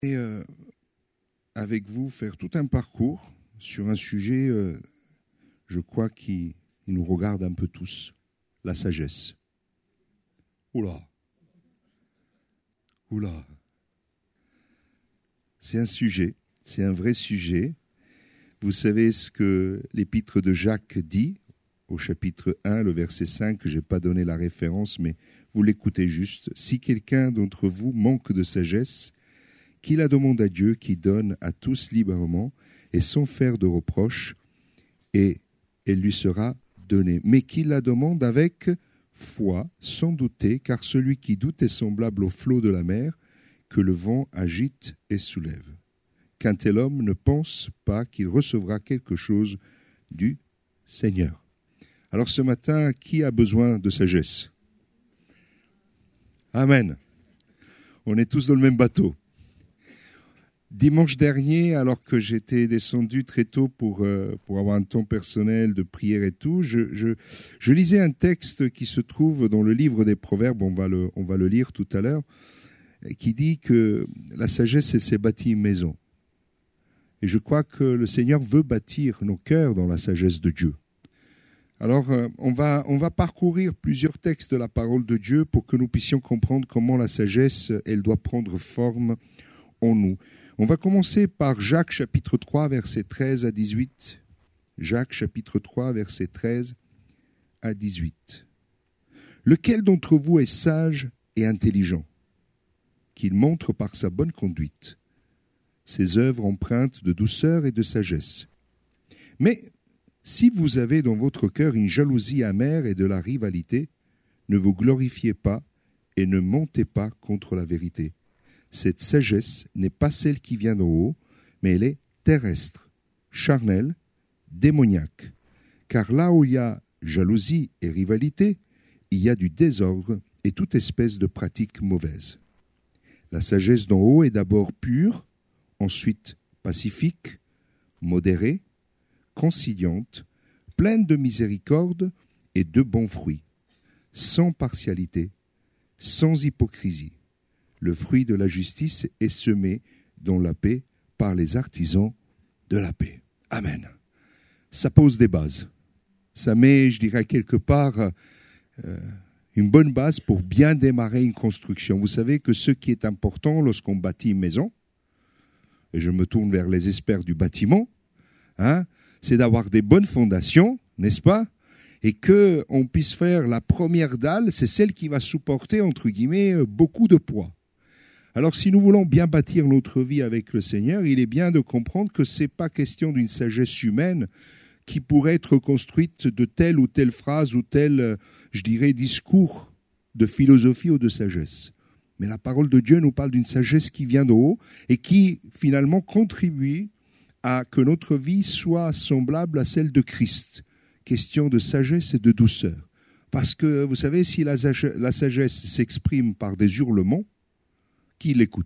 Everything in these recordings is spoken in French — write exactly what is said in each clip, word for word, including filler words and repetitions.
Et euh, avec vous, faire tout un parcours sur un sujet, euh, je crois, qui, qui nous regarde un peu tous, la sagesse. Oula, oula. C'est un sujet, c'est un vrai sujet. Vous savez ce que l'épître de Jacques dit au chapitre un, le verset cinq, je n'ai pas donné la référence, mais vous l'écoutez juste. « Si quelqu'un d'entre vous manque de sagesse, qu'il la demande à Dieu, qui donne à tous librement et sans faire de reproches, et elle lui sera donnée. Mais qu'il la demande avec foi, sans douter, car celui qui doute est semblable au flot de la mer, que le vent agite et soulève. Qu'un tel homme ne pense pas qu'il recevra quelque chose du Seigneur. » Alors ce matin, qui a besoin de sagesse ? Amen. On est tous dans le même bateau. Dimanche dernier, alors que j'étais descendu très tôt pour, euh, pour avoir un temps personnel de prière et tout, je, je, je lisais un texte qui se trouve dans le livre des Proverbes, on va le, on va le lire tout à l'heure, qui dit que la sagesse, elle s'est bâtie une maison. Et je crois que le Seigneur veut bâtir nos cœurs dans la sagesse de Dieu. Alors, euh, on va, on va parcourir plusieurs textes de la parole de Dieu pour que nous puissions comprendre comment la sagesse, elle doit prendre forme en nous. On va commencer par Jacques chapitre trois, versets treize à dix-huit. Jacques chapitre trois, versets treize à dix-huit. « Lequel d'entre vous est sage et intelligent, qu'il montre par sa bonne conduite ses œuvres empreintes de douceur et de sagesse. Mais si vous avez dans votre cœur une jalousie amère et de la rivalité, ne vous glorifiez pas et ne mentez pas contre la vérité. Cette sagesse n'est pas celle qui vient d'en haut, mais elle est terrestre, charnelle, démoniaque. Car là où il y a jalousie et rivalité, il y a du désordre et toute espèce de pratique mauvaise. La sagesse d'en haut est d'abord pure, ensuite pacifique, modérée, conciliante, pleine de miséricorde et de bons fruits, sans partialité, sans hypocrisie. Le fruit de la justice est semé dans la paix par les artisans de la paix. » Amen. Ça pose des bases. Ça met, je dirais, quelque part euh, une bonne base pour bien démarrer une construction. Vous savez que ce qui est important lorsqu'on bâtit une maison, et je me tourne vers les experts du bâtiment, hein, c'est d'avoir des bonnes fondations, n'est-ce pas ? Et qu'on puisse faire la première dalle, c'est celle qui va supporter, entre guillemets, beaucoup de poids. Alors si nous voulons bien bâtir notre vie avec le Seigneur, il est bien de comprendre que ce n'est pas question d'une sagesse humaine qui pourrait être construite de telle ou telle phrase ou tel, je dirais, discours de philosophie ou de sagesse. Mais la parole de Dieu nous parle d'une sagesse qui vient d'en haut et qui finalement contribue à que notre vie soit semblable à celle de Christ. Question de sagesse et de douceur. Parce que, vous savez, si la, la sagesse s'exprime par des hurlements, qui l'écoute ?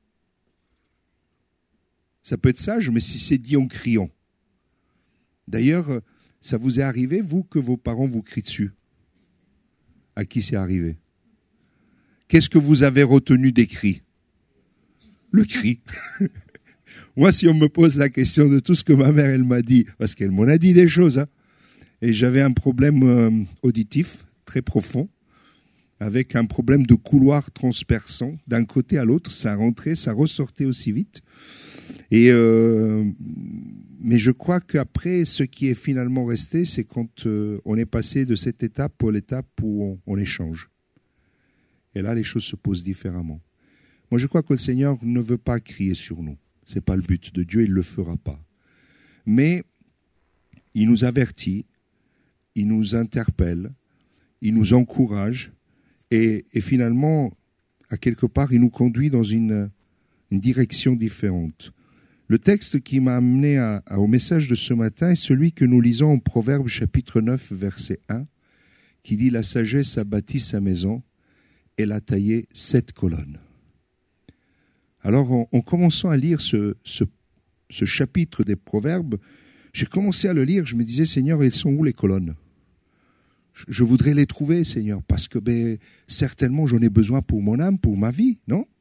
Ça peut être sage, mais si c'est dit en criant. D'ailleurs, ça vous est arrivé, vous, que vos parents vous crient dessus ? À qui c'est arrivé ? Qu'est-ce que vous avez retenu des cris ? Le cri. Moi, si on me pose la question de tout ce que ma mère, elle m'a dit, parce qu'elle m'en a dit des choses, hein, et j'avais un problème euh, auditif très profond, avec un problème de couloir transperçant, d'un côté à l'autre, ça rentrait, ça ressortait aussi vite. Et euh, mais je crois qu'après, ce qui est finalement resté, c'est quand euh, on est passé de cette étape à l'étape où on, on échange. Et là, les choses se posent différemment. Moi, je crois que le Seigneur ne veut pas crier sur nous. Ce n'est pas le but de Dieu, il ne le fera pas. Mais il nous avertit, il nous interpelle, il nous encourage et, et finalement, à quelque part, il nous conduit dans une, une direction différente. Le texte qui m'a amené à, à, au message de ce matin est celui que nous lisons en Proverbes chapitre neuf, verset un, qui dit « La sagesse a bâti sa maison, elle a taillé sept colonnes. » Alors, en, en commençant à lire ce, ce, ce chapitre des Proverbes, j'ai commencé à le lire, je me disais, Seigneur, elles sont où les colonnes ? je, je voudrais les trouver, Seigneur, parce que ben, certainement j'en ai besoin pour mon âme, pour ma vie, non ?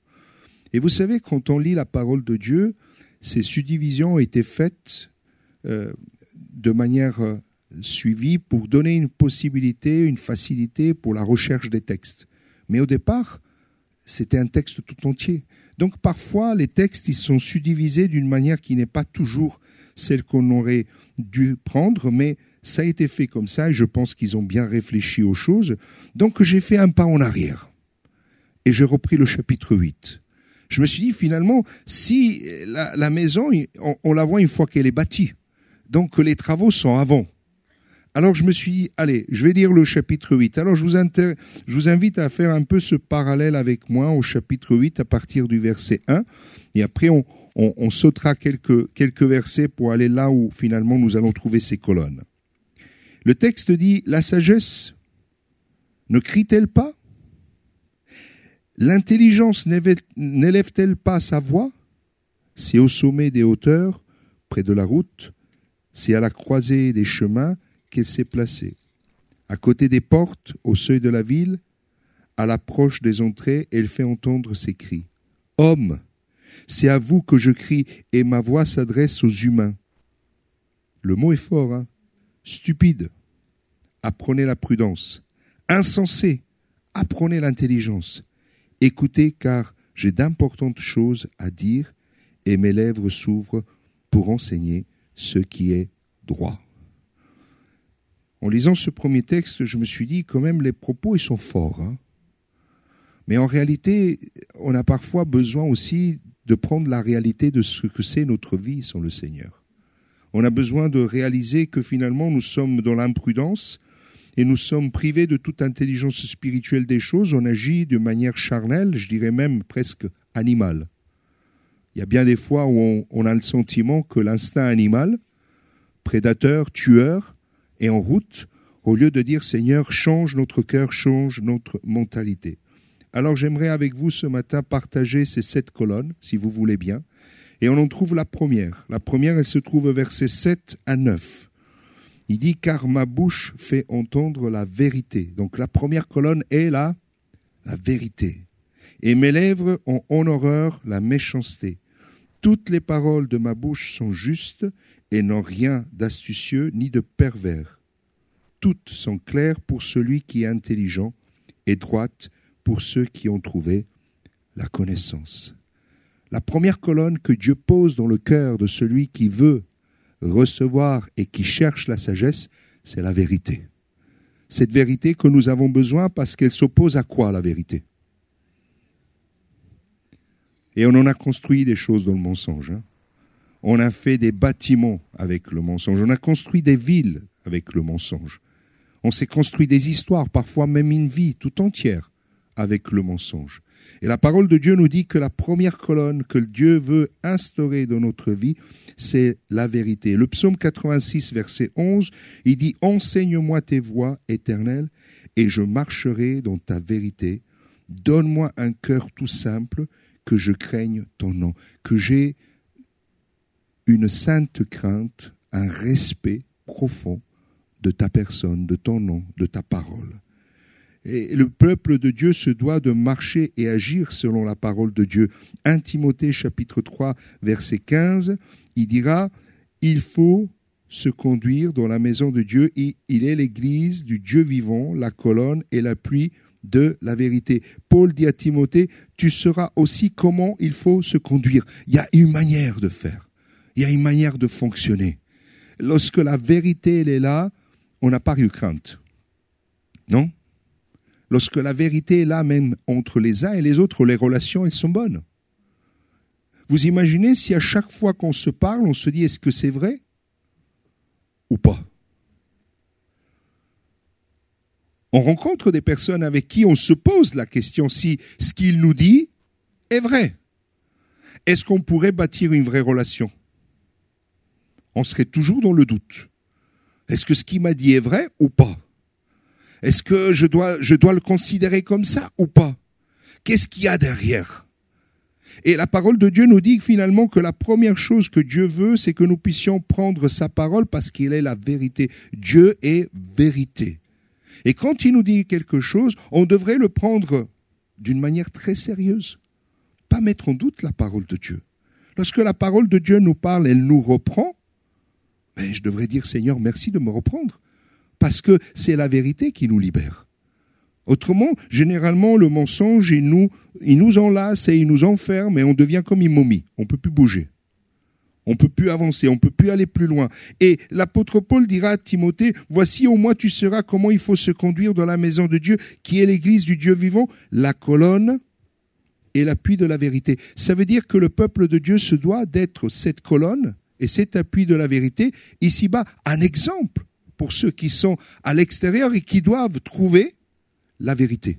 Et vous savez, quand on lit la parole de Dieu, ces subdivisions ont été faites euh, de manière euh, suivie pour donner une possibilité, une facilité pour la recherche des textes. Mais au départ, c'était un texte tout entier. Donc parfois, les textes ils sont subdivisés d'une manière qui n'est pas toujours celle qu'on aurait dû prendre, mais ça a été fait comme ça et je pense qu'ils ont bien réfléchi aux choses. Donc j'ai fait un pas en arrière et j'ai repris le chapitre huit. Je me suis dit finalement, si la, la maison, on, on la voit une fois qu'elle est bâtie, donc les travaux sont avant. Alors je me suis dit, allez, je vais lire le chapitre huit. Alors je vous, inter... je vous invite à faire un peu ce parallèle avec moi au chapitre huit à partir du verset un. Et après, on, on, on sautera quelques, quelques versets pour aller là où finalement nous allons trouver ces colonnes. Le texte dit, la sagesse ne crie-t-elle pas ? L'intelligence n'élève-t-elle pas sa voix ? C'est au sommet des hauteurs, près de la route, c'est à la croisée des chemins qu'elle s'est placée. À côté des portes, au seuil de la ville, à l'approche des entrées, elle fait entendre ses cris. « Hommes, c'est à vous que je crie, et ma voix s'adresse aux humains. » Le mot est fort, hein ? Stupide, apprenez la prudence. Insensé, apprenez l'intelligence. Écoutez, car j'ai d'importantes choses à dire, et mes lèvres s'ouvrent pour enseigner ce qui est droit. En lisant ce premier texte, je me suis dit, quand même, les propos, ils sont forts. Hein. Mais en réalité, on a parfois besoin aussi de prendre la réalité de ce que c'est notre vie sans le Seigneur. On a besoin de réaliser que finalement, nous sommes dans l'imprudence et nous sommes privés de toute intelligence spirituelle des choses. On agit de manière charnelle, je dirais même presque animale. Il y a bien des fois où on, on a le sentiment que l'instinct animal, prédateur, tueur, est en route, au lieu de dire « Seigneur, change notre cœur, change notre mentalité ». Alors j'aimerais avec vous ce matin partager ces sept colonnes, si vous voulez bien. Et on en trouve la première. La première, elle se trouve au verset sept à neuf. Il dit « Car ma bouche fait entendre la vérité ». Donc la première colonne est là, la vérité. « Et mes lèvres ont en horreur la méchanceté. Toutes les paroles de ma bouche sont justes et n'ont rien d'astucieux ni de pervers. Toutes sont claires pour celui qui est intelligent et droites pour ceux qui ont trouvé la connaissance. » La première colonne que Dieu pose dans le cœur de celui qui veut recevoir et qui cherche la sagesse, c'est la vérité. Cette vérité que nous avons besoin parce qu'elle s'oppose à quoi, la vérité ? Et on en a construit des choses dans le mensonge. Hein. On a fait des bâtiments avec le mensonge. On a construit des villes avec le mensonge. On s'est construit des histoires, parfois même une vie tout entière avec le mensonge. Et la parole de Dieu nous dit que la première colonne que Dieu veut instaurer dans notre vie, c'est la vérité. Le psaume quatre-vingt-six, verset onze, il dit « Enseigne-moi tes voies éternelles et je marcherai dans ta vérité. Donne-moi un cœur tout simple, que je craigne ton nom. » Que j'ai une sainte crainte, un respect profond de ta personne, de ton nom, de ta parole. Et le peuple de Dieu se doit de marcher et agir selon la parole de Dieu. premier Timothée chapitre trois, verset quinze, il dira « Il faut se conduire dans la maison de Dieu, et il est l'église du Dieu vivant, la colonne et l'appui de la vérité. » Paul dit à Timothée « Tu sauras aussi comment il faut se conduire. » Il y a une manière de faire. Il y a une manière de fonctionner. Lorsque la vérité elle est là, on n'a pas eu crainte. Non ? Lorsque la vérité est là, même entre les uns et les autres, les relations, elles sont bonnes. Vous imaginez si à chaque fois qu'on se parle, on se dit, est-ce que c'est vrai ou pas ? On rencontre des personnes avec qui on se pose la question si ce qu'il nous dit est vrai. Est-ce qu'on pourrait bâtir une vraie relation ? On serait toujours dans le doute. Est-ce que ce qu'il m'a dit est vrai ou pas ? Est-ce que je dois, je dois le considérer comme ça ou pas ? Qu'est-ce qu'il y a derrière ? Et la parole de Dieu nous dit finalement que la première chose que Dieu veut, c'est que nous puissions prendre sa parole parce qu'il est la vérité. Dieu est vérité. Et quand il nous dit quelque chose, on devrait le prendre d'une manière très sérieuse. pas mettre en doute la parole de Dieu. Lorsque la parole de Dieu nous parle, elle nous reprend, mais je devrais dire, Seigneur, merci de me reprendre, parce que c'est la vérité qui nous libère. Autrement, généralement, le mensonge, il nous, il nous enlace et il nous enferme et on devient comme une momie. On ne peut plus bouger. On ne peut plus avancer, on ne peut plus aller plus loin. Et l'apôtre Paul dira à Timothée, « Voici au moins tu sauras comment il faut se conduire dans la maison de Dieu, qui est l'église du Dieu vivant, la colonne et l'appui de la vérité. » Ça veut dire que le peuple de Dieu se doit d'être cette colonne et cet appui de la vérité, ici-bas, un exemple pour ceux qui sont à l'extérieur et qui doivent trouver la vérité.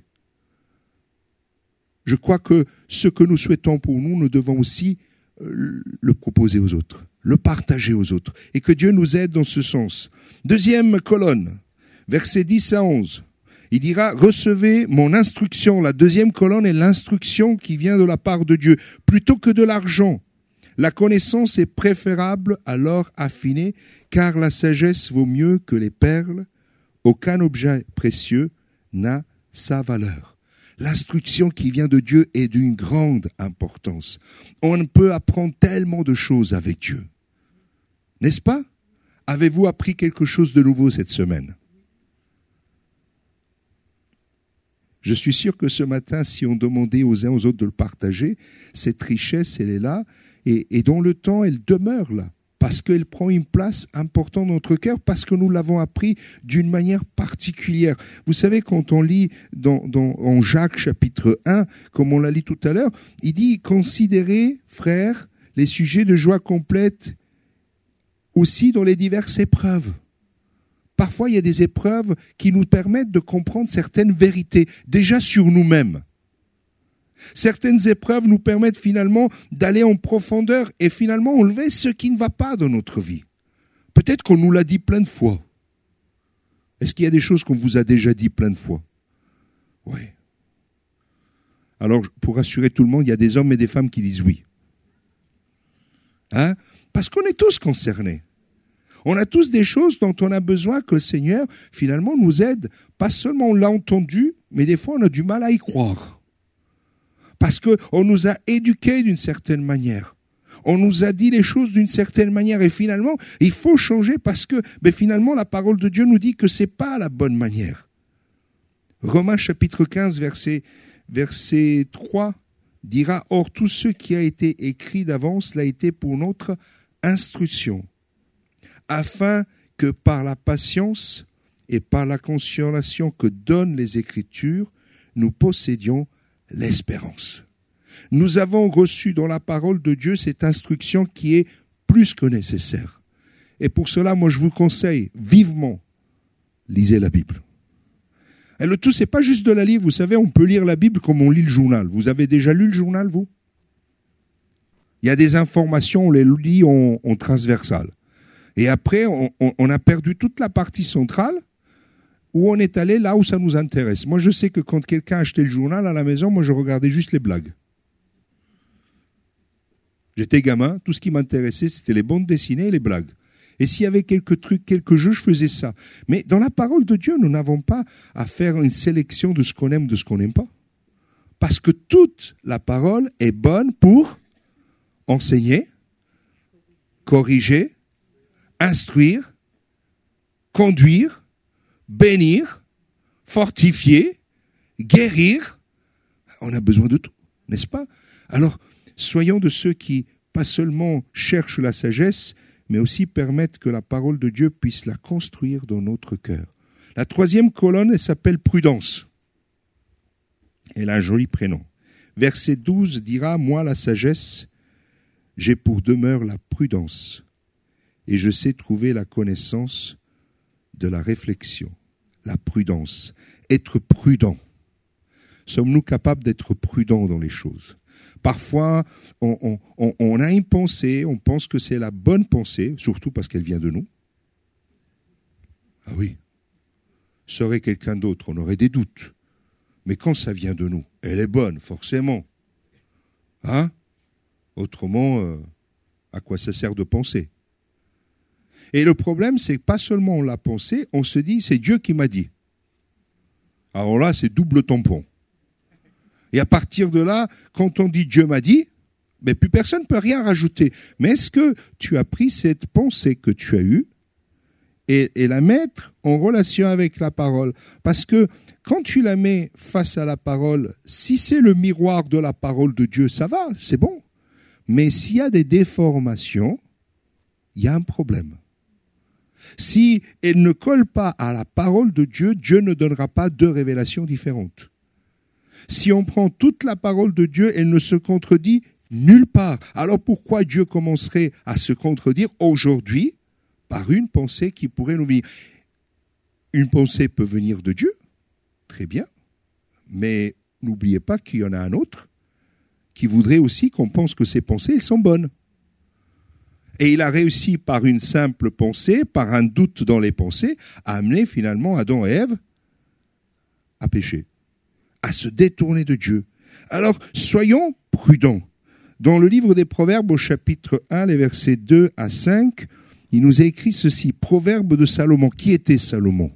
Je crois que ce que nous souhaitons pour nous, nous devons aussi le proposer aux autres, le partager aux autres, et que Dieu nous aide dans ce sens. Deuxième colonne, versets dix à onze. Il dira, recevez mon instruction. La deuxième colonne est l'instruction qui vient de la part de Dieu, plutôt que de l'argent. La connaissance est préférable à l'or affiné, car la sagesse vaut mieux que les perles. Aucun objet précieux n'a sa valeur. L'instruction qui vient de Dieu est d'une grande importance. On peut apprendre tellement de choses avec Dieu. N'est-ce pas? Avez-vous appris quelque chose de nouveau cette semaine? Je suis sûr que ce matin, si on demandait aux uns aux autres de le partager, cette richesse, elle est là, et, et dans le temps, elle demeure là. Parce qu'elle prend une place importante dans notre cœur, parce que nous l'avons appris d'une manière particulière. Vous savez, quand on lit dans, dans, en Jacques chapitre un, comme on l'a lu tout à l'heure, il dit « Considérez, frères, les sujets de joie complète aussi dans les diverses épreuves. » Parfois, il y a des épreuves qui nous permettent de comprendre certaines vérités, déjà sur nous-mêmes. Certaines épreuves nous permettent finalement d'aller en profondeur et finalement enlever ce qui ne va pas dans notre vie. Peut-être qu'on nous l'a dit plein de fois. Est-ce qu'il y a des choses qu'on vous a déjà dit plein de fois? Oui. Alors, pour rassurer tout le monde, il y a des hommes et des femmes qui disent oui. Hein? Parce qu'on est tous concernés. On a tous des choses dont on a besoin que le Seigneur, finalement, nous aide. Pas seulement on l'a entendu, mais des fois on a du mal à y croire. Parce qu'on nous a éduqués d'une certaine manière. On nous a dit les choses d'une certaine manière. Et finalement, il faut changer parce que ben finalement, la parole de Dieu nous dit que ce n'est pas la bonne manière. Romains chapitre quinze, verset, verset trois, dira « Or, tout ce qui a été écrit d'avance l'a été pour notre instruction, afin que par la patience et par la consolation que donnent les Écritures, nous possédions l'espérance. » Nous avons reçu dans la parole de Dieu cette instruction qui est plus que nécessaire. Et pour cela, moi, je vous conseille vivement, lisez la Bible. Et le tout, c'est pas juste de la lire. Vous savez, on peut lire la Bible comme on lit le journal. Vous avez déjà lu le journal, vous? Il y a des informations, on les lit en, en transversal. Et après, on, on, on a perdu toute la partie centrale, où on est allé là où ça nous intéresse. Moi, je sais que quand quelqu'un achetait le journal à la maison, moi, je regardais juste les blagues. J'étais gamin, tout ce qui m'intéressait, c'était les bandes dessinées et les blagues. Et s'il y avait quelques trucs, quelques jeux, je faisais ça. Mais dans la parole de Dieu, nous n'avons pas à faire une sélection de ce qu'on aime, de ce qu'on n'aime pas. Parce que toute la parole est bonne pour enseigner, corriger, instruire, conduire, bénir, fortifier, guérir. On a besoin de tout, n'est-ce pas? Alors, soyons de ceux qui, pas seulement cherchent la sagesse, mais aussi permettent que la parole de Dieu puisse la construire dans notre cœur. La troisième colonne, elle s'appelle prudence. Elle a un joli prénom. Verset douze dira, « Moi, la sagesse, j'ai pour demeure la prudence, et je sais trouver la connaissance de la réflexion. » La prudence. Être prudent. Sommes-nous capables d'être prudents dans les choses? Parfois, on, on, on a une pensée, on pense que c'est la bonne pensée, surtout parce qu'elle vient de nous. Ah oui, serait quelqu'un d'autre, on aurait des doutes. Mais quand ça vient de nous, elle est bonne, forcément. Hein? Autrement, euh, à quoi ça sert de penser? Et le problème, c'est que pas seulement on l'a pensé, on se dit, c'est Dieu qui m'a dit. Alors là, c'est double tampon. Et à partir de là, quand on dit Dieu m'a dit, mais plus personne ne peut rien rajouter. Mais est-ce que tu as pris cette pensée que tu as eue et, et la mettre en relation avec la parole? Parce que quand tu la mets face à la parole, si c'est le miroir de la parole de Dieu, ça va, c'est bon. Mais s'il y a des déformations, il y a un problème. Si elle ne colle pas à la parole de Dieu, Dieu ne donnera pas deux révélations différentes. Si on prend toute la parole de Dieu, elle ne se contredit nulle part. Alors pourquoi Dieu commencerait à se contredire aujourd'hui par une pensée qui pourrait nous venir? Une pensée peut venir de Dieu, très bien, mais n'oubliez pas qu'il y en a un autre qui voudrait aussi qu'on pense que ces pensées sont bonnes. Et il a réussi par une simple pensée, par un doute dans les pensées, à amener finalement Adam et Ève à pécher, à se détourner de Dieu. Alors, soyons prudents. Dans le livre des Proverbes, au chapitre un, les versets deux à cinq, il nous est écrit ceci, Proverbe de Salomon. Qui était Salomon?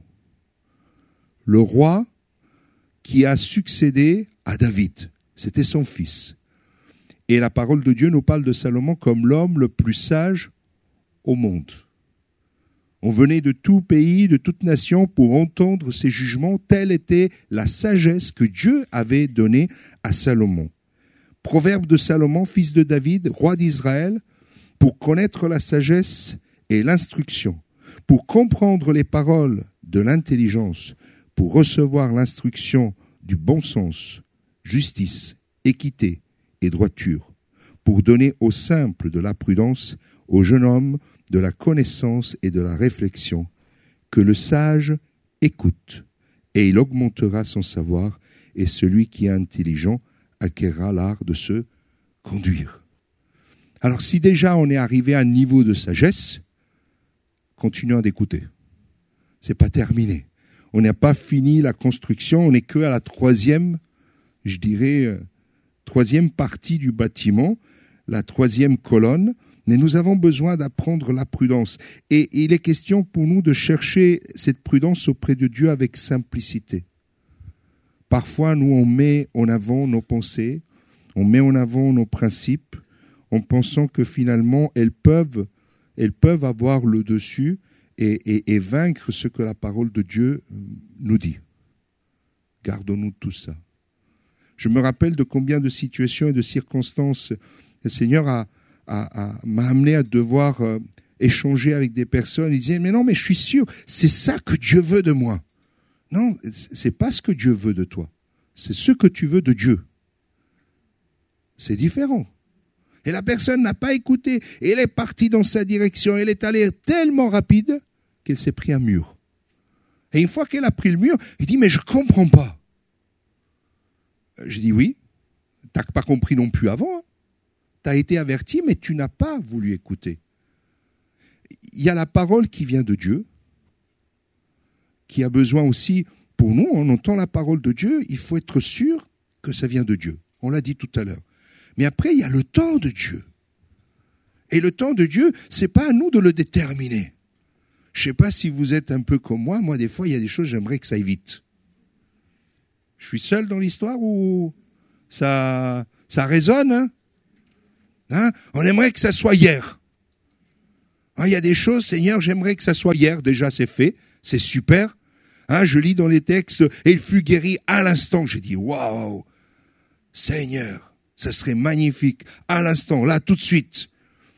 Le roi qui a succédé à David. C'était son fils. Et la parole de Dieu nous parle de Salomon comme l'homme le plus sage au monde. On venait de tout pays, de toute nation pour entendre ses jugements. Telle était la sagesse que Dieu avait donnée à Salomon. Proverbe de Salomon, fils de David, roi d'Israël, pour connaître la sagesse et l'instruction, pour comprendre les paroles de l'intelligence, pour recevoir l'instruction du bon sens, justice, équité et droiture, pour donner aux simples de la prudence, au jeune homme de la connaissance et de la réflexion, que le sage écoute, et il augmentera son savoir, et celui qui est intelligent acquérera l'art de se conduire. Alors si déjà on est arrivé à un niveau de sagesse, continuons d'écouter. C'est pas terminé. On n'a pas fini la construction, on n'est que à la troisième, je dirais, euh, troisième partie du bâtiment, la troisième colonne, mais nous avons besoin d'apprendre la prudence. Et il est question pour nous de chercher cette prudence auprès de Dieu avec simplicité. Parfois, nous, on met en avant nos pensées, on met en avant nos principes, en pensant que finalement, elles peuvent, elles peuvent avoir le dessus et, et, et vaincre ce que la parole de Dieu nous dit. Gardons-nous tout ça. Je me rappelle de combien de situations et de circonstances le Seigneur a, a, a, m'a amené à devoir euh, échanger avec des personnes. Ils disaient, mais non, mais je suis sûr, c'est ça que Dieu veut de moi. Non, c'est pas ce que Dieu veut de toi. C'est ce que tu veux de Dieu. C'est différent. Et la personne n'a pas écouté. Et elle est partie dans sa direction. Elle est allée tellement rapide qu'elle s'est pris un mur. Et une fois qu'elle a pris le mur, elle dit, mais je ne comprends pas. Je dis, oui, tu n'as pas compris non plus avant. Hein. Tu as été averti, mais tu n'as pas voulu écouter. Il y a la parole qui vient de Dieu, qui a besoin aussi, pour nous, on entend la parole de Dieu, il faut être sûr que ça vient de Dieu. On l'a dit tout à l'heure. Mais après, il y a le temps de Dieu. Et le temps de Dieu, ce n'est pas à nous de le déterminer. Je ne sais pas si vous êtes un peu comme moi. Moi, des fois, il y a des choses, j'aimerais que ça aille vite. Je suis seul dans l'histoire ou ça, ça résonne hein Hein On aimerait que ça soit hier. Hein, il y a des choses, Seigneur, j'aimerais que ça soit hier. Déjà, c'est fait. C'est super. Hein, je lis dans les textes, et il fut guéri à l'instant. J'ai dit, waouh, Seigneur, ça serait magnifique. À l'instant, là, tout de suite.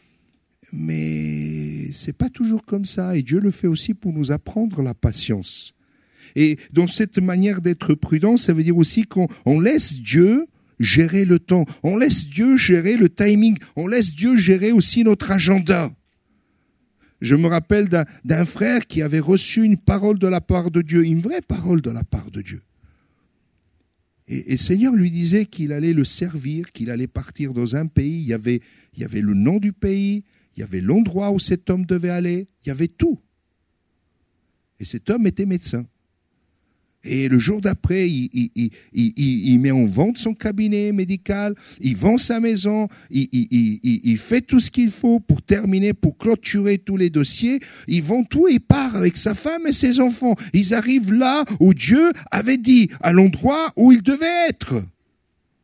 Mais c'est pas toujours comme ça. Et Dieu le fait aussi pour nous apprendre la patience. Et dans cette manière d'être prudent, ça veut dire aussi qu'on on laisse Dieu gérer le temps. On laisse Dieu gérer le timing. On laisse Dieu gérer aussi notre agenda. Je me rappelle d'un, d'un frère qui avait reçu une parole de la part de Dieu, une vraie parole de la part de Dieu. Et, et le Seigneur lui disait qu'il allait le servir, qu'il allait partir dans un pays. Il y avait, il y avait le nom du pays, il y avait l'endroit où cet homme devait aller, il y avait tout. Et cet homme était médecin. Et le jour d'après, il, il, il, il, il met en vente son cabinet médical, il vend sa maison, il, il, il, il fait tout ce qu'il faut pour terminer, pour clôturer tous les dossiers. Il vend tout et part avec sa femme et ses enfants. Ils arrivent là où Dieu avait dit, à l'endroit où ils devaient être.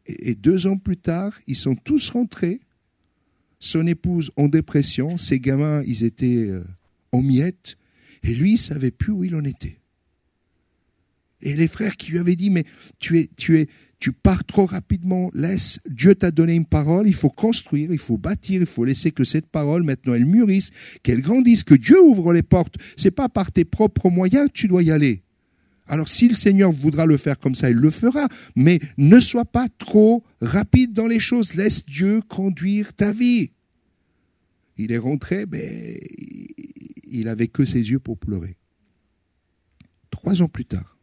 Et, et deux ans plus tard, ils sont tous rentrés. Son épouse en dépression, ses gamins, ils étaient euh, en miettes. Et lui, il ne savait plus où il en était. Et les frères qui lui avaient dit, mais tu es, tu es, tu pars trop rapidement, laisse, Dieu t'a donné une parole, il faut construire, il faut bâtir, il faut laisser que cette parole, maintenant, elle mûrisse, qu'elle grandisse, que Dieu ouvre les portes. C'est pas par tes propres moyens que tu dois y aller. Alors, si le Seigneur voudra le faire comme ça, il le fera. Mais ne sois pas trop rapide dans les choses. Laisse Dieu conduire ta vie. Il est rentré, mais il avait que ses yeux pour pleurer. Trois ans plus tard,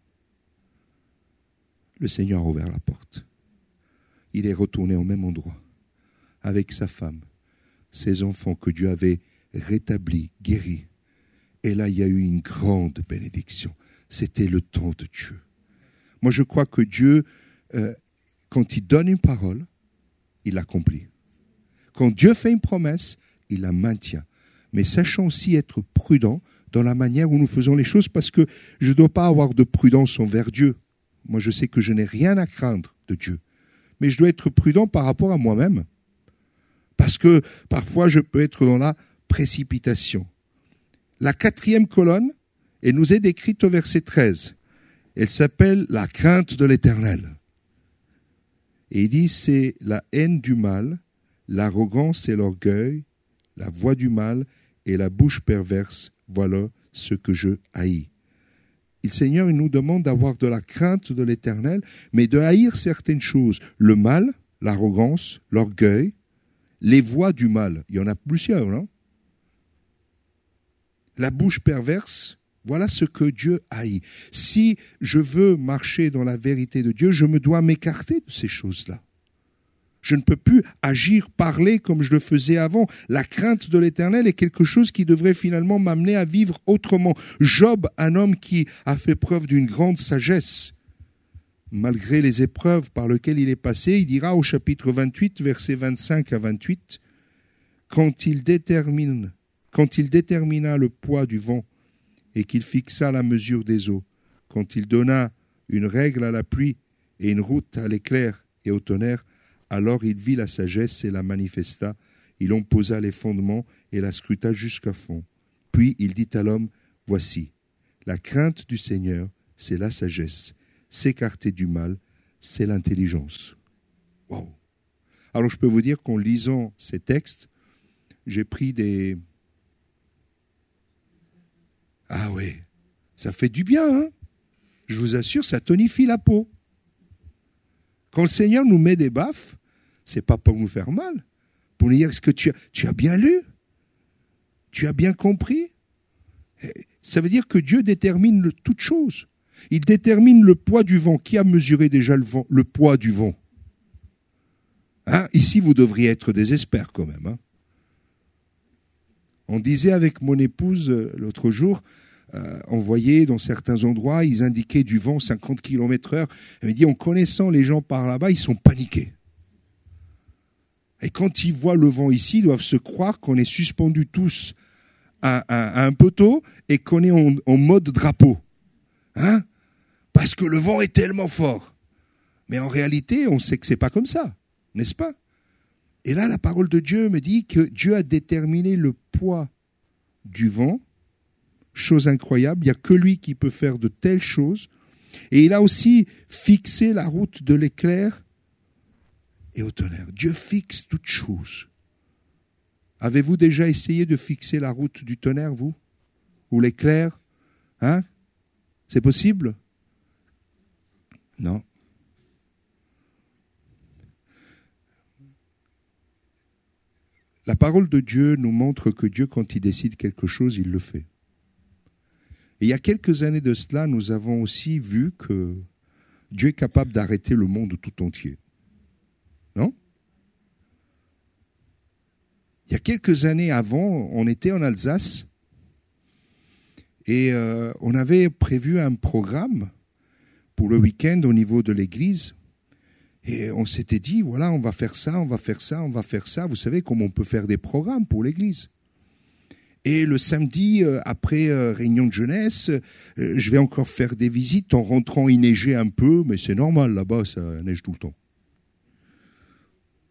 le Seigneur a ouvert la porte. Il est retourné au même endroit, avec sa femme, ses enfants que Dieu avait rétablis, guéris. Et là, il y a eu une grande bénédiction. C'était le temps de Dieu. Moi, je crois que Dieu, euh, quand il donne une parole, il l'accomplit. Quand Dieu fait une promesse, il la maintient. Mais sachons aussi être prudents dans la manière où nous faisons les choses, parce que je ne dois pas avoir de prudence envers Dieu. Moi, je sais que je n'ai rien à craindre de Dieu. Mais je dois être prudent par rapport à moi-même. Parce que parfois, je peux être dans la précipitation. La quatrième colonne, elle nous est décrite au verset treize. Elle s'appelle la crainte de l'Éternel. Et il dit, c'est la haine du mal, l'arrogance et l'orgueil, la voix du mal et la bouche perverse. Voilà ce que je haïs. Le Seigneur, il nous demande d'avoir de la crainte de l'Éternel, mais de haïr certaines choses. Le mal, l'arrogance, l'orgueil, les voies du mal. Il y en a plusieurs, non? La bouche perverse, voilà ce que Dieu haït. Si je veux marcher dans la vérité de Dieu, je me dois m'écarter de ces choses-là. Je ne peux plus agir, parler comme je le faisais avant. La crainte de l'Éternel est quelque chose qui devrait finalement m'amener à vivre autrement. Job, un homme qui a fait preuve d'une grande sagesse, malgré les épreuves par lesquelles il est passé, il dira au chapitre vingt-huit, versets vingt-cinq à vingt-huit, « Quand il détermine, quand il détermina le poids du vent et qu'il fixa la mesure des eaux, quand il donna une règle à la pluie et une route à l'éclair et au tonnerre, alors il vit la sagesse et la manifesta. Il en posa les fondements et la scruta jusqu'à fond. Puis il dit à l'homme, « Voici, la crainte du Seigneur, c'est la sagesse. S'écarter du mal, c'est l'intelligence. » Wow. Alors je peux vous dire qu'en lisant ces textes, j'ai pris des... Ah oui, ça fait du bien, hein? Je vous assure, ça tonifie la peau. Quand le Seigneur nous met des baffes, c'est pas pour nous faire mal, pour nous dire, est-ce que tu as, tu as bien lu? Tu as bien compris? Ça veut dire que Dieu détermine le, toute chose. Il détermine le poids du vent. Qui a mesuré déjà le, vent, le poids du vent? Hein? Ici, vous devriez être des experts quand même. Hein? On disait avec mon épouse l'autre jour, Euh, on voyait dans certains endroits, ils indiquaient du vent cinquante kilomètres heure. Elle me dit, en connaissant les gens par là-bas, ils sont paniqués. Et quand ils voient le vent ici, ils doivent se croire qu'on est suspendus tous à, à, à un poteau et qu'on est en, en mode drapeau. Hein? Parce que le vent est tellement fort. Mais en réalité, on sait que c'est pas comme ça, n'est-ce pas? Et là, la parole de Dieu me dit que Dieu a déterminé le poids du vent. Chose incroyable, il n'y a que lui qui peut faire de telles choses. Et il a aussi fixé la route de l'éclair et au tonnerre. Dieu fixe toutes choses. Avez-vous déjà essayé de fixer la route du tonnerre, vous? Ou l'éclair? Hein? C'est possible? Non. La parole de Dieu nous montre que Dieu, quand il décide quelque chose, il le fait. Et il y a quelques années de cela, nous avons aussi vu que Dieu est capable d'arrêter le monde tout entier. Non? Il y a quelques années avant, on était en Alsace et euh, on avait prévu un programme pour le week-end au niveau de l'église. Et on s'était dit, voilà, on va faire ça, on va faire ça, on va faire ça. Vous savez comment on peut faire des programmes pour l'église. Et le samedi, euh, après euh, réunion de jeunesse, euh, je vais encore faire des visites. En rentrant, il neigeait un peu, mais c'est normal, là-bas, ça neige tout le temps.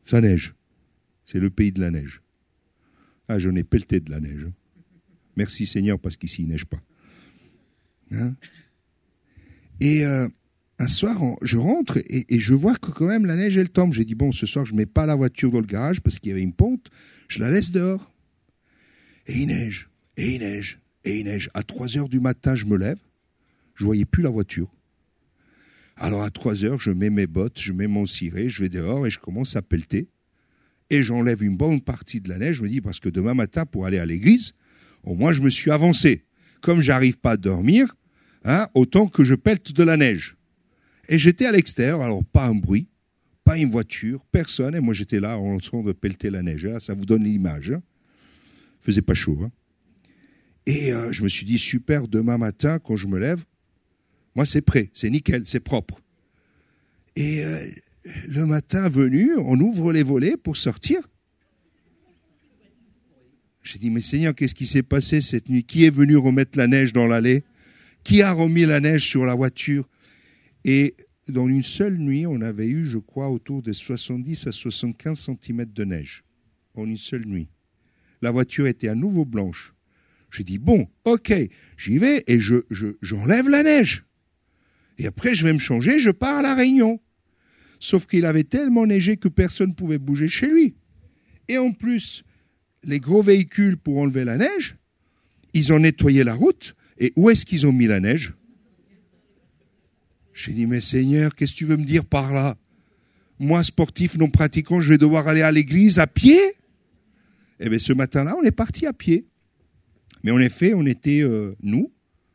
Ça neige. C'est le pays de la neige. Ah, j'en ai pelleté de la neige. Merci Seigneur, parce qu'ici, il ne neige pas. Hein? Et euh, un soir, je rentre et, et je vois que quand même la neige, elle tombe. J'ai dit, bon, ce soir, je ne mets pas la voiture dans le garage parce qu'il y avait une pente. Je la laisse dehors. Et il neige, et il neige, et il neige. À trois heures du matin, je me lève. Je ne voyais plus la voiture. Alors à trois heures, je mets mes bottes, je mets mon ciré, je vais dehors et je commence à pelleter. Et j'enlève une bonne partie de la neige. Je me dis, parce que demain matin, pour aller à l'église, au moins je me suis avancé. Comme je n'arrive pas à dormir, hein, autant que je pelte de la neige. Et j'étais à l'extérieur, alors pas un bruit, pas une voiture, personne. Et moi j'étais là en train de pelleter la neige. Là, ça vous donne l'image. Hein. Il faisait pas chaud. Hein. Et euh, je me suis dit, super, demain matin, quand je me lève, moi c'est prêt, c'est nickel, c'est propre. Et euh, le matin venu, on ouvre les volets pour sortir. J'ai dit, mais Seigneur, qu'est-ce qui s'est passé cette nuit? Qui est venu remettre la neige dans l'allée? Qui a remis la neige sur la voiture? Et dans une seule nuit, on avait eu, je crois, autour de soixante-dix à soixante-quinze centimètres de neige. En une seule nuit. La voiture était à nouveau blanche. J'ai dit, bon, ok, j'y vais et je, je, j'enlève la neige. Et après, je vais me changer, je pars à La Réunion. Sauf qu'il avait tellement neigé que personne ne pouvait bouger chez lui. Et en plus, les gros véhicules pour enlever la neige, ils ont nettoyé la route. Et où est-ce qu'ils ont mis la neige? J'ai dit, mais Seigneur, qu'est-ce que tu veux me dire par là? Moi, sportif non pratiquant, je vais devoir aller à l'église à pied? Eh bien, ce matin-là, on est parti à pied. Mais en effet, on était euh, nous.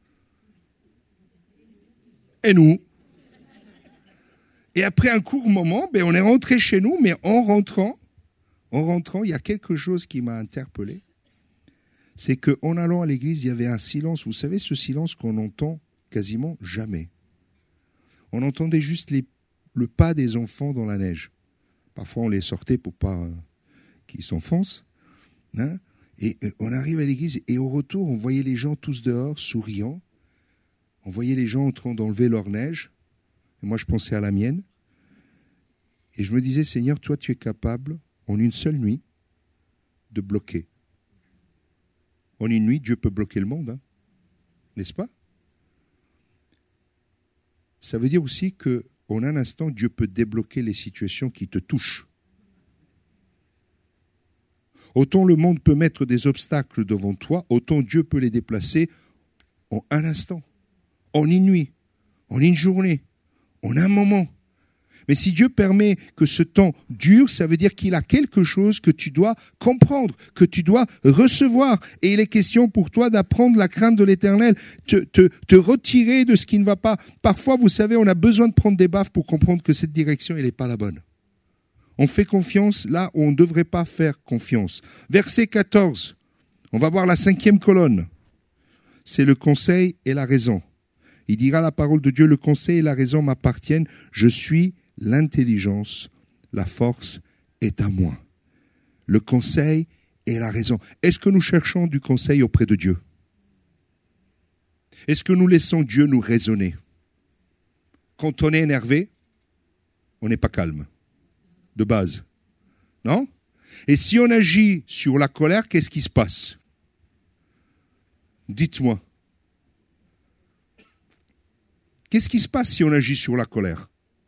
Et nous. Et après un court moment, ben, on est rentré chez nous, mais en rentrant, en rentrant, il y a quelque chose qui m'a interpellé. C'est qu'en allant à l'église, il y avait un silence. Vous savez, ce silence qu'on entend quasiment jamais. On entendait juste les, le pas des enfants dans la neige. Parfois, on les sortait pour pas euh, qu'ils s'enfoncent. Hein? Et euh, on arrive à l'église et au retour, on voyait les gens tous dehors, souriant. On voyait les gens en train d'enlever leur neige. Et moi, je pensais à la mienne. Et je me disais, Seigneur, toi, tu es capable, en une seule nuit, de bloquer. En une nuit, Dieu peut bloquer le monde, hein, n'est-ce pas? Ça veut dire aussi qu'en un instant, Dieu peut débloquer les situations qui te touchent. Autant le monde peut mettre des obstacles devant toi, autant Dieu peut les déplacer en un instant, en une nuit, en une journée, en un moment. Mais si Dieu permet que ce temps dure, ça veut dire qu'il a quelque chose que tu dois comprendre, que tu dois recevoir. Et il est question pour toi d'apprendre la crainte de l'Éternel, te, te, te retirer de ce qui ne va pas. Parfois, vous savez, on a besoin de prendre des baffes pour comprendre que cette direction, elle n'est pas la bonne. On fait confiance là où on ne devrait pas faire confiance. Verset quatorze, on va voir la cinquième colonne. C'est le conseil et la raison. Il dira la parole de Dieu, le conseil et la raison m'appartiennent. Je suis l'intelligence, la force est à moi. Le conseil et la raison. Est-ce que nous cherchons du conseil auprès de Dieu? Est-ce que nous laissons Dieu nous raisonner? Quand on est énervé, on n'est pas calme, de base. Non? Et si on agit sur la colère, qu'est-ce qui se passe? Dites-moi. Qu'est-ce qui se passe si on agit sur la colère?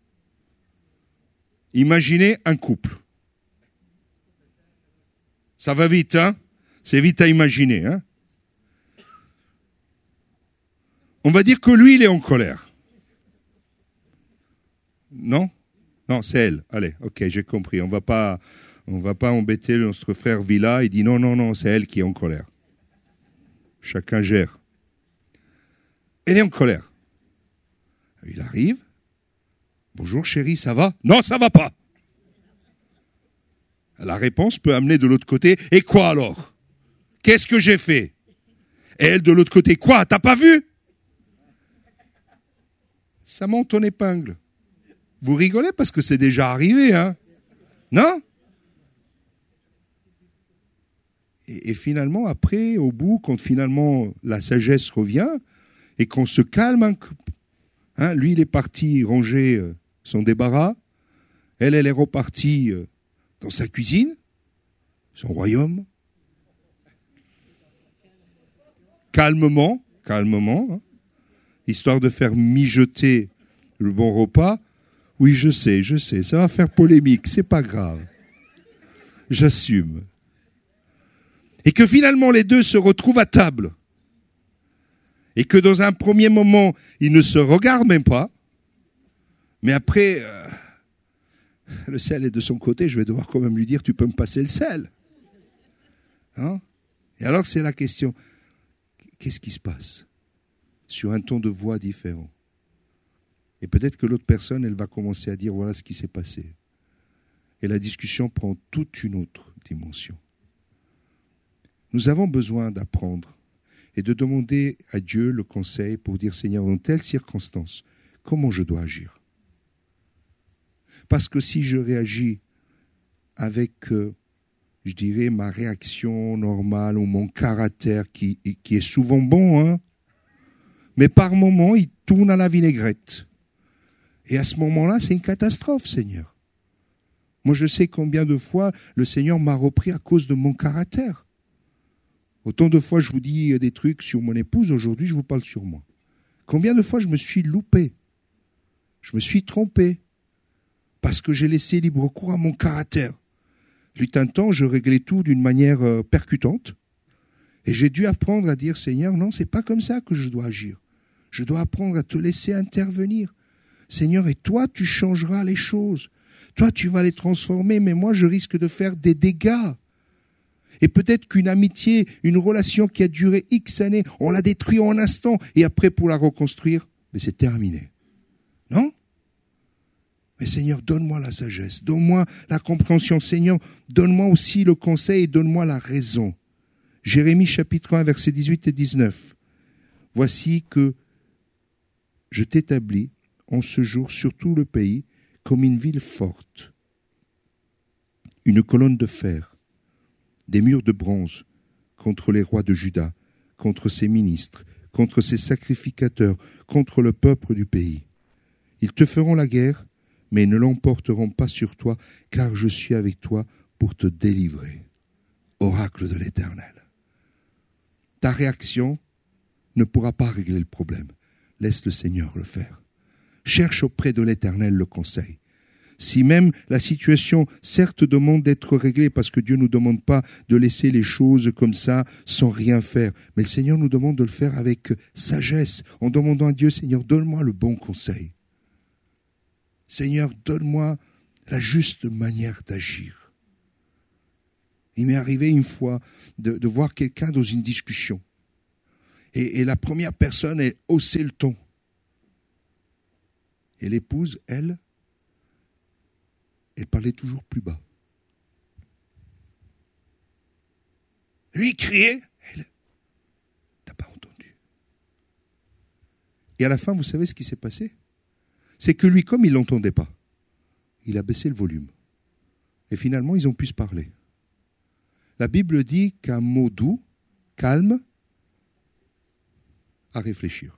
Imaginez un couple. Ça va vite, hein? C'est vite à imaginer, hein? On va dire que lui, il est en colère. Non? Non, c'est elle. Allez, ok, j'ai compris. On va pas, on va pas embêter notre frère Villa. Il dit non, non, non, c'est elle qui est en colère. Chacun gère. Elle est en colère. Il arrive. Bonjour chérie, ça va? Non, ça va pas. La réponse peut amener de l'autre côté. Et quoi alors? Qu'est-ce que j'ai fait? Et elle de l'autre côté. Quoi? T'as pas vu? Ça monte en épingle. Vous rigolez parce que c'est déjà arrivé, hein? Non? Et, et finalement, après, au bout, quand finalement la sagesse revient et qu'on se calme, hein, hein, lui, il est parti ranger son débarras. Elle, elle est repartie dans sa cuisine, son royaume, calmement, calmement, hein, histoire de faire mijoter le bon repas. Oui, je sais, je sais, ça va faire polémique, c'est pas grave. J'assume. Et que finalement les deux se retrouvent à table. Et que dans un premier moment, ils ne se regardent même pas. Mais après, euh, le sel est de son côté, je vais devoir quand même lui dire, tu peux me passer le sel. Hein? Et alors c'est la question, qu'est-ce qui se passe sur un ton de voix différent? Et peut-être que l'autre personne, elle va commencer à dire, voilà ce qui s'est passé. Et la discussion prend toute une autre dimension. Nous avons besoin d'apprendre et de demander à Dieu le conseil pour dire, Seigneur, dans telle circonstance, comment je dois agir? Parce que si je réagis avec, euh, je dirais, ma réaction normale ou mon caractère qui, qui est souvent bon, hein, mais par moments, il tourne à la vinaigrette. Et à ce moment-là, c'est une catastrophe, Seigneur. Moi, je sais combien de fois le Seigneur m'a repris à cause de mon caractère. Autant de fois, je vous dis des trucs sur mon épouse, aujourd'hui, je vous parle sur moi. Combien de fois je me suis loupé, je me suis trompé, parce que j'ai laissé libre cours à mon caractère. Il y a un temps, je réglais tout d'une manière euh, percutante, et j'ai dû apprendre à dire, Seigneur, non, c'est pas comme ça que je dois agir. Je dois apprendre à te laisser intervenir. Seigneur, et toi, tu changeras les choses. Toi, tu vas les transformer, mais moi, je risque de faire des dégâts. Et peut-être qu'une amitié, une relation qui a duré X années, on la détruit en un instant, et après, pour la reconstruire, mais c'est terminé. Non? Mais Seigneur, donne-moi la sagesse, donne-moi la compréhension. Seigneur, donne-moi aussi le conseil et donne-moi la raison. Jérémie chapitre un, versets dix-huit et dix-neuf. Voici que je t'établis en ce jour sur tout le pays comme une ville forte, une colonne de fer, des murs de bronze contre les rois de Juda, contre ses ministres, contre ses sacrificateurs, contre le peuple du pays. Ils te feront la guerre, mais ne l'emporteront pas sur toi, car je suis avec toi pour te délivrer. Oracle de l'Éternel. Ta réaction ne pourra pas régler le problème. Laisse le Seigneur le faire. Cherche auprès de l'Éternel le conseil. Si même la situation, certes, demande d'être réglée, parce que Dieu ne nous demande pas de laisser les choses comme ça, sans rien faire, mais le Seigneur nous demande de le faire avec sagesse, en demandant à Dieu, Seigneur, donne-moi le bon conseil. Seigneur, donne-moi la juste manière d'agir. Il m'est arrivé une fois de, de voir quelqu'un dans une discussion. Et, et la première personne, elle haussait le ton. Et l'épouse, elle, elle parlait toujours plus bas. Lui criait, elle, t'as pas entendu. Et à la fin, vous savez ce qui s'est passé? C'est que lui, comme il ne l'entendait pas, il a baissé le volume. Et finalement, ils ont pu se parler. La Bible dit qu'un mot doux, calme, à réfléchir.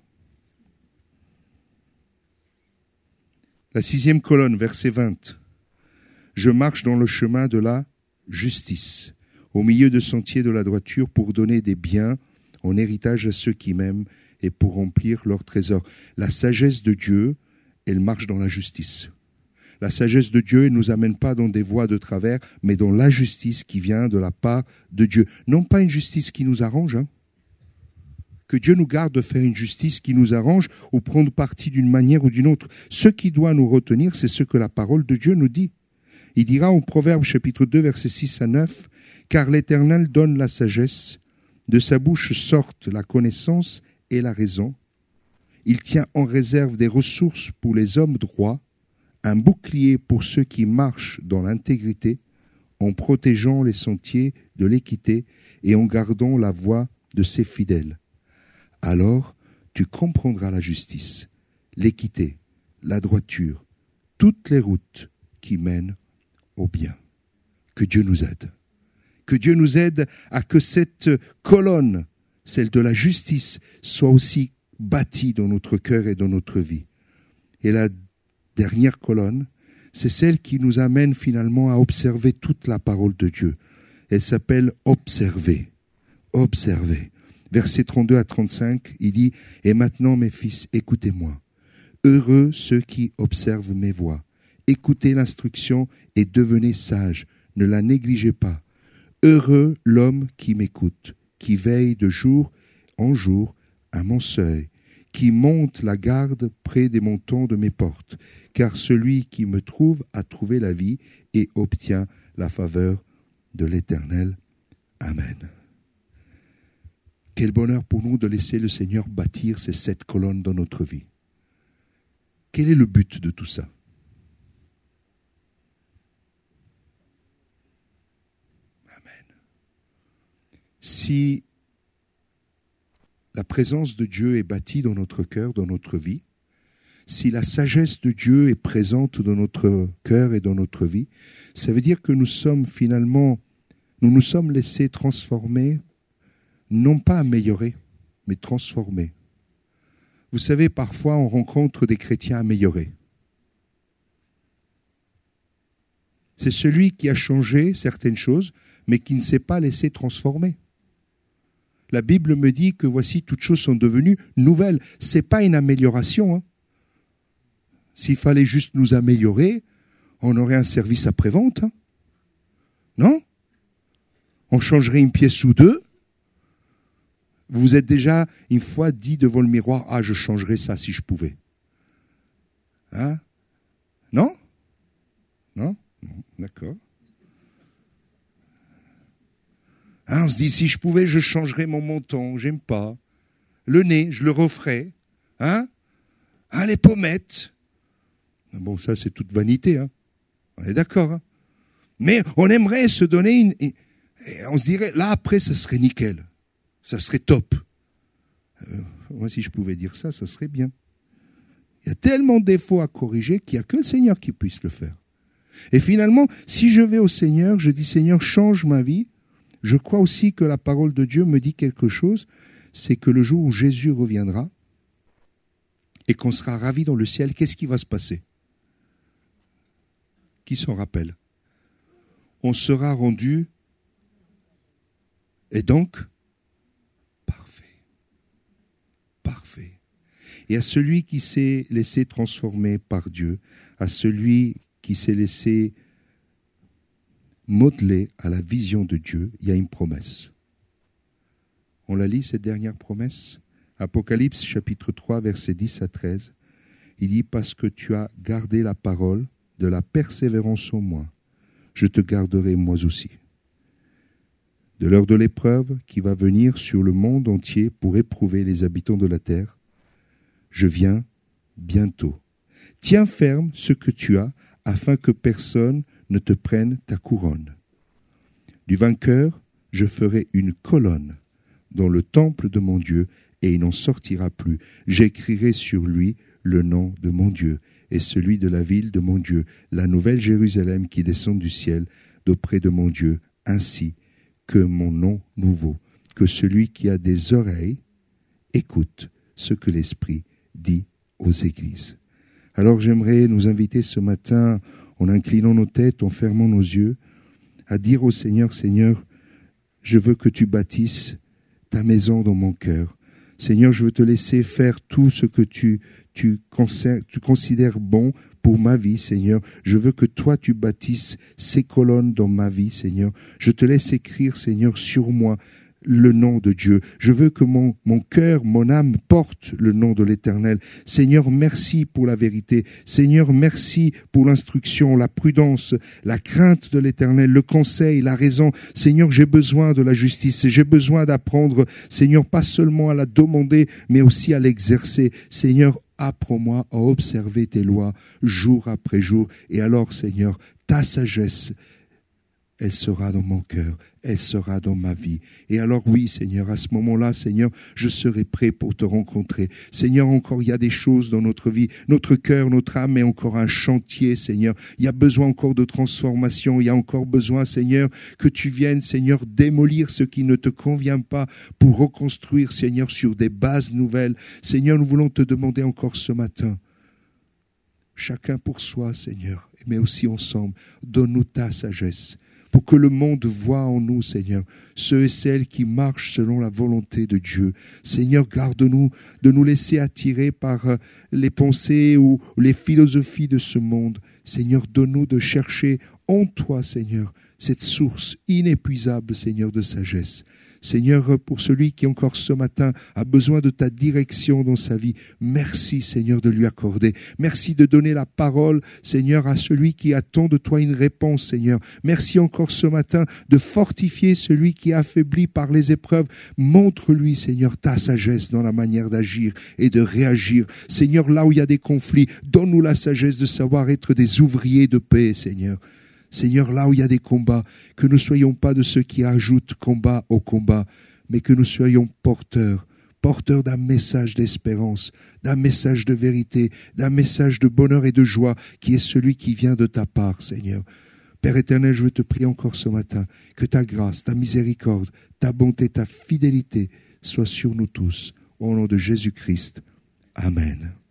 La sixième colonne, verset vingt. Je marche dans le chemin de la justice, au milieu de sentiers de la droiture, pour donner des biens en héritage à ceux qui m'aiment et pour remplir leur trésor. La sagesse de Dieu, elle marche dans la justice. La sagesse de Dieu, elle ne nous amène pas dans des voies de travers, mais dans la justice qui vient de la part de Dieu. Non pas une justice qui nous arrange, hein. Que Dieu nous garde de faire une justice qui nous arrange ou prendre parti d'une manière ou d'une autre. Ce qui doit nous retenir, c'est ce que la parole de Dieu nous dit. Il dira au Proverbe chapitre deux, versets six à neuf, « Car l'Éternel donne la sagesse, de sa bouche sortent la connaissance et la raison. Il tient en réserve des ressources pour les hommes droits, un bouclier pour ceux qui marchent dans l'intégrité, en protégeant les sentiers de l'équité et en gardant la voie de ses fidèles. Alors tu comprendras la justice, l'équité, la droiture, toutes les routes qui mènent au bien. » Que Dieu nous aide. Que Dieu nous aide à que cette colonne, celle de la justice, soit aussi bâtie dans notre cœur et dans notre vie. Et la dernière colonne, c'est celle qui nous amène finalement à observer toute la parole de Dieu. Elle s'appelle « Observer ». Observer. Versets trente-deux à trente-cinq, il dit « Et maintenant, mes fils, écoutez-moi. Heureux ceux qui observent mes voies. Écoutez l'instruction et devenez sages. Ne la négligez pas. Heureux l'homme qui m'écoute, qui veille de jour en jour à mon seuil, qui monte la garde près des montants de mes portes. Car celui qui me trouve a trouvé la vie et obtient la faveur de l'Éternel. Amen. » Quel bonheur pour nous de laisser le Seigneur bâtir ces sept colonnes dans notre vie. Quel est le but de tout ça? Amen. Si la présence de Dieu est bâtie dans notre cœur, dans notre vie, si la sagesse de Dieu est présente dans notre cœur et dans notre vie, ça veut dire que nous sommes finalement, nous nous sommes laissés transformer, non pas améliorés, mais transformés. Vous savez, parfois on rencontre des chrétiens améliorés. C'est celui qui a changé certaines choses, mais qui ne s'est pas laissé transformer. La Bible me dit que voici, toutes choses sont devenues nouvelles. Ce n'est pas une amélioration. Hein. S'il fallait juste nous améliorer, on aurait un service après-vente. Hein. Non? On changerait une pièce ou deux. Vous vous êtes déjà une fois dit devant le miroir, « Ah, je changerais ça si je pouvais. » Hein? Non? Non? Non, d'accord. Hein, on se dit, si je pouvais, je changerais mon menton, j'aime pas. Le nez, je le referais. Hein? Ah, les pommettes. Bon, ça, c'est toute vanité. Hein? On est d'accord. Hein? Mais on aimerait se donner une... On se dirait, là, après, ça serait nickel. Ça serait top. Euh, moi, si je pouvais dire ça, ça serait bien. Il y a tellement de défauts à corriger qu'il n'y a que le Seigneur qui puisse le faire. Et finalement, si je vais au Seigneur, je dis, Seigneur, change ma vie. Je crois aussi que la parole de Dieu me dit quelque chose, c'est que le jour où Jésus reviendra et qu'on sera ravis dans le ciel, qu'est-ce qui va se passer? Qui s'en rappelle? On sera rendu, et donc, parfait. Parfait. Et à celui qui s'est laissé transformer par Dieu, à celui qui s'est laissé modeler à la vision de Dieu, il y a une promesse. On la lit, cette dernière promesse? Apocalypse chapitre trois, versets dix à treize. Il dit, parce que tu as gardé la parole de la persévérance en moi, je te garderai moi aussi. De l'heure de l'épreuve qui va venir sur le monde entier pour éprouver les habitants de la terre, je viens bientôt. Tiens ferme ce que tu as, afin que personne ne te prenne ta couronne. Du vainqueur, je ferai une colonne dans le temple de mon Dieu, et il n'en sortira plus. J'écrirai sur lui le nom de mon Dieu et celui de la ville de mon Dieu, la nouvelle Jérusalem qui descend du ciel d'auprès de mon Dieu, ainsi que mon nom nouveau. Que celui qui a des oreilles écoute ce que l'Esprit dit aux églises. Alors j'aimerais nous inviter ce matin, en inclinant nos têtes, en fermant nos yeux, à dire au Seigneur, Seigneur, je veux que tu bâtisses ta maison dans mon cœur. Seigneur, je veux te laisser faire tout ce que tu, tu, tu considères bon pour ma vie, Seigneur. Je veux que toi, tu bâtisses ces colonnes dans ma vie, Seigneur. Je te laisse écrire, Seigneur, sur moi le nom de Dieu. Je veux que mon, mon cœur, mon âme porte le nom de l'Éternel. Seigneur, merci pour la vérité. Seigneur, merci pour l'instruction, la prudence, la crainte de l'Éternel, le conseil, la raison. Seigneur, j'ai besoin de la justice. J'ai besoin d'apprendre, Seigneur, pas seulement à la demander, mais aussi à l'exercer. Seigneur, apprends-moi à observer tes lois jour après jour. Et alors, Seigneur, ta sagesse, elle sera dans mon cœur, elle sera dans ma vie. Et alors oui, Seigneur, à ce moment-là, Seigneur, je serai prêt pour te rencontrer. Seigneur, encore il y a des choses dans notre vie. Notre cœur, notre âme est encore un chantier, Seigneur. Il y a besoin encore de transformation. Il y a encore besoin, Seigneur, que tu viennes, Seigneur, démolir ce qui ne te convient pas pour reconstruire, Seigneur, sur des bases nouvelles. Seigneur, nous voulons te demander encore ce matin chacun pour soi, Seigneur, mais aussi ensemble. Donne-nous ta sagesse pour que le monde voie en nous, Seigneur, ceux et celles qui marchent selon la volonté de Dieu. Seigneur, garde-nous de nous laisser attirer par les pensées ou les philosophies de ce monde. Seigneur, donne-nous de chercher en toi, Seigneur, cette source inépuisable, Seigneur, de sagesse. Seigneur, pour celui qui encore ce matin a besoin de ta direction dans sa vie, merci Seigneur de lui accorder. Merci de donner la parole, Seigneur, à celui qui attend de toi une réponse, Seigneur. Merci encore ce matin de fortifier celui qui est affaibli par les épreuves. Montre-lui, Seigneur, ta sagesse dans la manière d'agir et de réagir. Seigneur, là où il y a des conflits, donne-nous la sagesse de savoir être des ouvriers de paix, Seigneur. Seigneur, là où il y a des combats, que nous ne soyons pas de ceux qui ajoutent combat au combat, mais que nous soyons porteurs, porteurs d'un message d'espérance, d'un message de vérité, d'un message de bonheur et de joie, qui est celui qui vient de ta part, Seigneur. Père éternel, je veux te prier encore ce matin, que ta grâce, ta miséricorde, ta bonté, ta fidélité soient sur nous tous. Au nom de Jésus-Christ. Amen.